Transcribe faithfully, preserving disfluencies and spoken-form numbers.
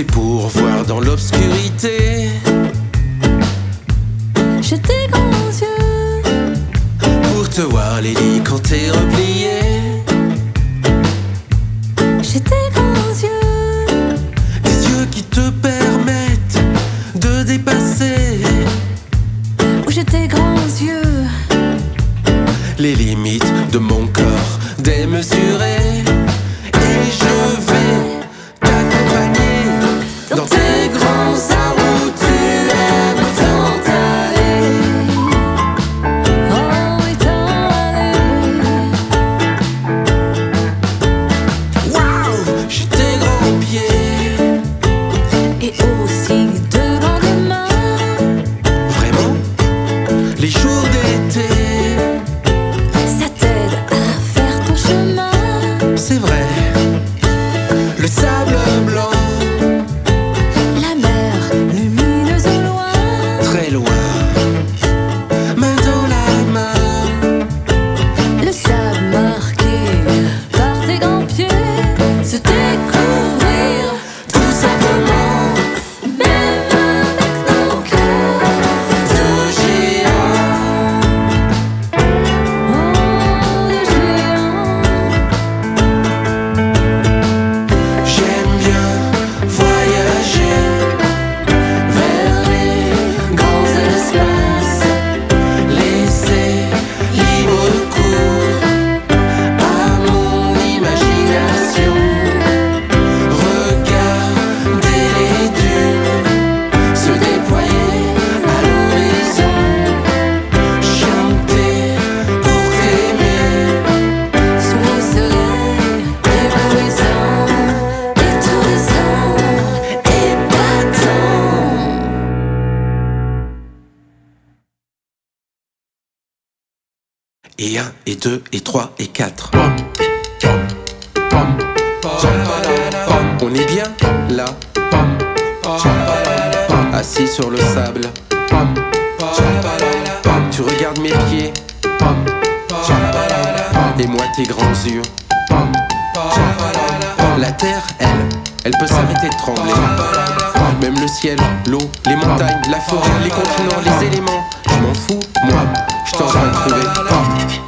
pour voir dans l'obscurité. J'ai tes grands yeux Pour te voir les lits quand t'es replié. J'ai tes grands yeux Des yeux qui te permettent de dépasser où j'ai tes grands yeux les limites de mon corps démesuré. Et je vais t'accompagner dans tes grands arbres où tu aimes tant aller. Oh, et t'en aller. Waouh, j'ai tes grands pieds. Et aussi devant des mains. Vraiment, les jours d'été, Ça t'aide à faire ton chemin. c'est vrai. Le sable blanc, La mer lumineuse au loin. très loin, main dans la main. Le sable marqué par tes grands pieds. Se découvrir Tout simplement, même avec nos cœurs de géants. oh, de géants. J'aime bien voyager vers les grands espaces, laisser libre cours à mon imagination, regarder les dunes se déployer à l'horizon, chanter pour t'aimer. Sous le soleil éblouissant, étourdissant, épatant. Et un, et deux, et trois, et quatre. On est bien là, assis sur le sable. Tu regardes mes pieds et moi tes grands yeux. La terre, elle, elle peut s'arrêter de trembler. Même le ciel, l'eau, les montagnes, la forêt, les continents, les éléments. Je m'en fous, moi, je t'en train de trouver.